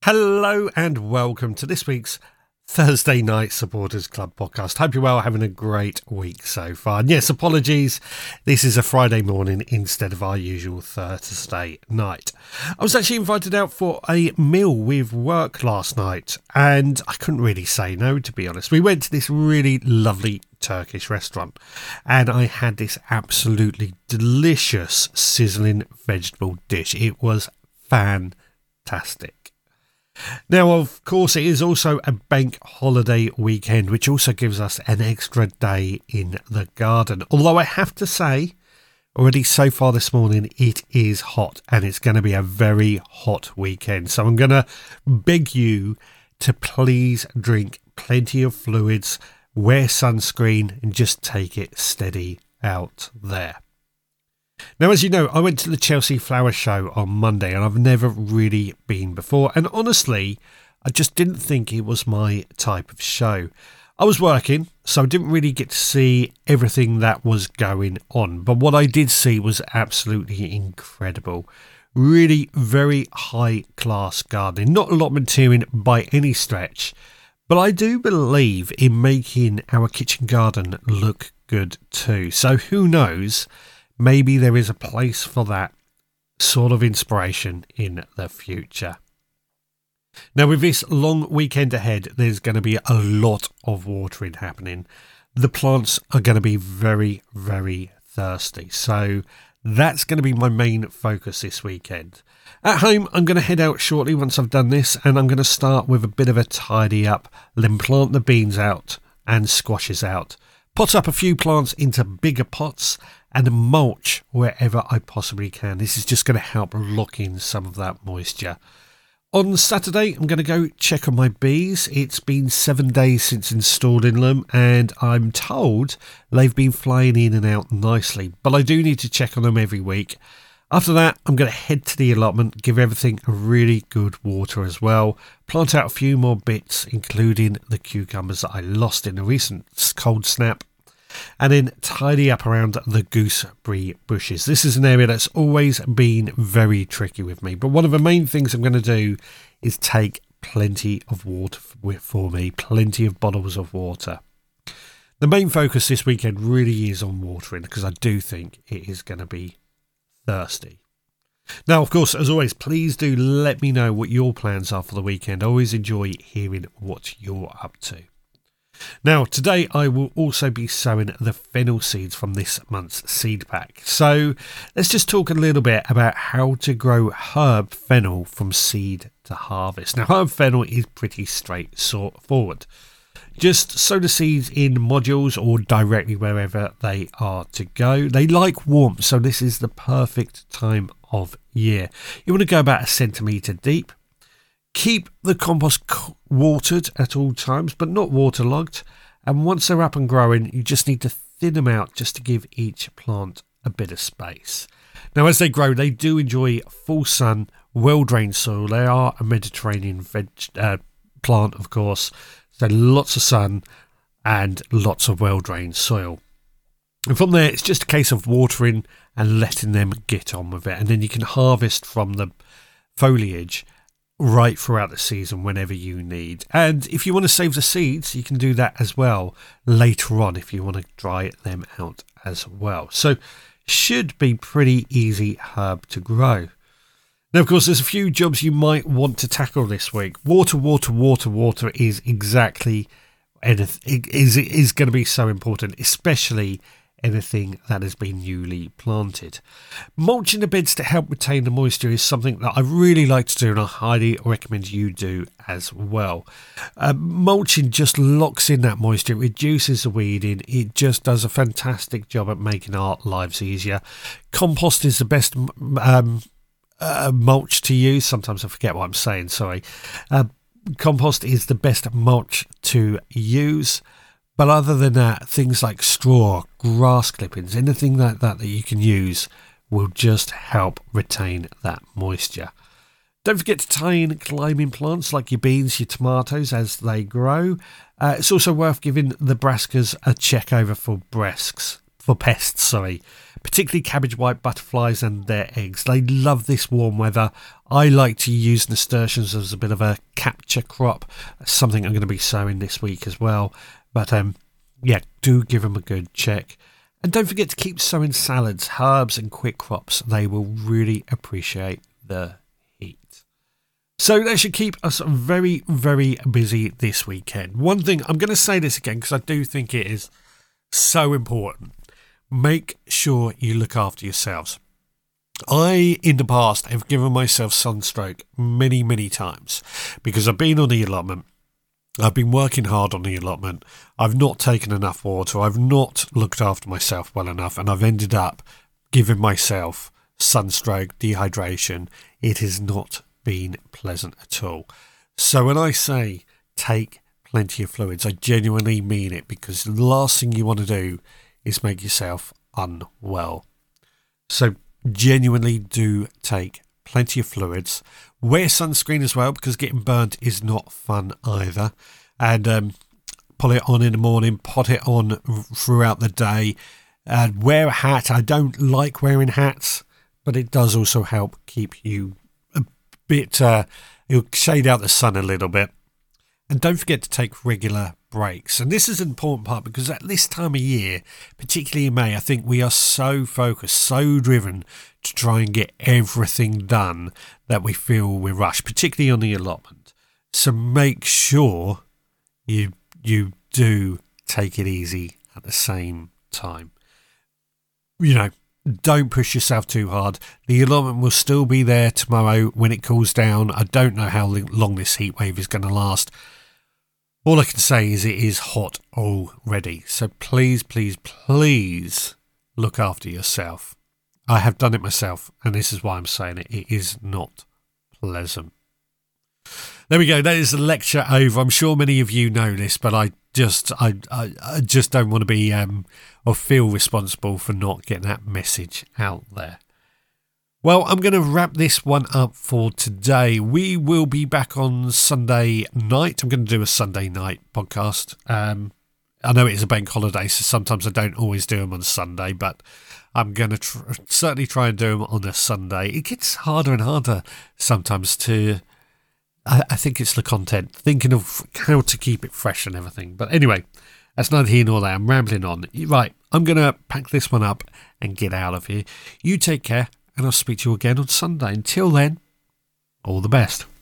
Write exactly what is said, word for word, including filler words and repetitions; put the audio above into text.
Hello and welcome to this week's Thursday Night Supporters Club podcast. Hope you're well, having a great week so far. And yes, apologies, this is a Friday morning instead of our usual Thursday night. I was actually invited out for a meal with work last night and I couldn't really say no, to be honest. We went to this really lovely Turkish restaurant and I had this absolutely delicious sizzling vegetable dish. It was fantastic. Now, of course, it is also a bank holiday weekend, which also gives us an extra day in the garden. Although I have to say, already so far this morning, it is hot and it's going to be a very hot weekend. So I'm going to beg you to please drink plenty of fluids, wear sunscreen and just take it steady out there. Now, as you know, I went to the Chelsea Flower Show on Monday and I've never really been before. And honestly, I just didn't think it was my type of show. I was working, so I didn't really get to see everything that was going on. But what I did see was absolutely incredible. Really very high class gardening. Not allotmenteering by any stretch. But I do believe in making our kitchen garden look good too. So who knows? Maybe there is a place for that sort of inspiration in the future. Now, with this long weekend ahead, there's going to be a lot of watering happening. The plants are going to be very, very thirsty. So that's going to be my main focus this weekend. At home, I'm going to head out shortly once I've done this, and I'm going to start with a bit of a tidy up, then plant the beans out and squashes out. Pot up a few plants into bigger pots and mulch wherever I possibly can. This is just going to help lock in some of that moisture. On Saturday, I'm going to go check on my bees. It's been seven days since installing them and I'm told they've been flying in and out nicely, but I do need to check on them every week. After that, I'm going to head to the allotment, give everything a really good water as well, plant out a few more bits, including the cucumbers that I lost in a recent cold snap, and then tidy up around the gooseberry bushes. This is an area that's always been very tricky with me, but one of the main things I'm going to do is take plenty of water for me, plenty of bottles of water. The main focus this weekend really is on watering because I do think it is going to be thirsty. Now, of course, as always, please do let me know what your plans are for the weekend. I always enjoy hearing what you're up to. Now, today I will also be sowing the fennel seeds from this month's seed pack. So let's just talk a little bit about how to grow herb fennel from seed to harvest. Now, herb fennel is pretty straightforward. Just sow the seeds in modules or directly wherever they are to go. They like warmth, so this is the perfect time of year. You want to go about a centimetre deep. Keep the compost watered at all times, but not waterlogged. And once they're up and growing, you just need to thin them out just to give each plant a bit of space. Now, as they grow, they do enjoy full sun, well-drained soil. They are a Mediterranean veg, uh, plant, of course. So lots of sun and lots of well-drained soil. And from there, it's just a case of watering and letting them get on with it. And then you can harvest from the foliage right throughout the season whenever you need. And if you want to save the seeds, you can do that as well later on if you want to dry them out as well. So should be pretty easy herb to grow. Now, of course, there's a few jobs you might want to tackle this week. Water, water, water, water is exactly anything, is, is going to be so important, especially anything that has been newly planted. Mulching the beds to help retain the moisture is something that I really like to do and I highly recommend you do as well. Uh, mulching just locks in that moisture, it reduces the weeding, it just does a fantastic job at making our lives easier. Compost is the best um, uh, mulch to use. Sometimes I forget what I'm saying, sorry. Uh, compost is the best mulch to use. But other than that, things like straw, grass clippings, anything like that that you can use will just help retain that moisture. Don't forget to tie in climbing plants like your beans, your tomatoes as they grow. Uh, it's also worth giving the brassicas a check over for breasts, for pests, sorry, particularly cabbage white butterflies and their eggs. They love this warm weather. I like to use nasturtiums as a bit of a capture crop. That's something I'm going to be sowing this week as well. But um, yeah, do give them a good check. And don't forget to keep sowing salads, herbs and quick crops. They will really appreciate the heat. So that should keep us very, very busy this weekend. One thing, I'm going to say this again because I do think it is so important. Make sure you look after yourselves. I, in the past, have given myself sunstroke many, many times because I've been on the allotment. I've been working hard on the allotment. I've not taken enough water. I've not looked after myself well enough, and I've ended up giving myself sunstroke, dehydration. It has not been pleasant at all. So when I say take plenty of fluids, I genuinely mean it, because the last thing you want to do is make yourself unwell. So genuinely do take plenty of fluids. Wear sunscreen as well, because getting burnt is not fun either. And um, put it on in the morning, put it on throughout the day. And wear a hat. I don't like wearing hats, but it does also help keep you a bit, uh, it'll shade out the sun a little bit. And don't forget to take regular breaks. And this is an important part, because at this time of year, particularly in May, I think we are so focused, so driven to try and get everything done that we feel we're rushed, particularly on the allotment. So make sure you you do take it easy at the same time. You know, don't push yourself too hard. The allotment will still be there tomorrow when it cools down. I don't know how long this heat wave is going to last. All I can say is it is hot already. So please, please, please look after yourself. I have done it myself, and this is why I'm saying it. It is not pleasant. There we go. That is the lecture over. I'm sure many of you know this, but I just, I, I, I just don't want to be um, or feel responsible for not getting that message out there. Well, I'm going to wrap this one up for today. We will be back on Sunday night. I'm going to do a Sunday night podcast. Um, I know it is a bank holiday, so sometimes I don't always do them on Sunday, but I'm going to tr- certainly try and do them on a Sunday. It gets harder and harder sometimes to, I, I think it's the content, thinking of how to keep it fresh and everything. But anyway, that's neither here nor there. I'm rambling on. Right, I'm going to pack this one up and get out of here. You take care. And I'll speak to you again on Sunday. Until then, all the best.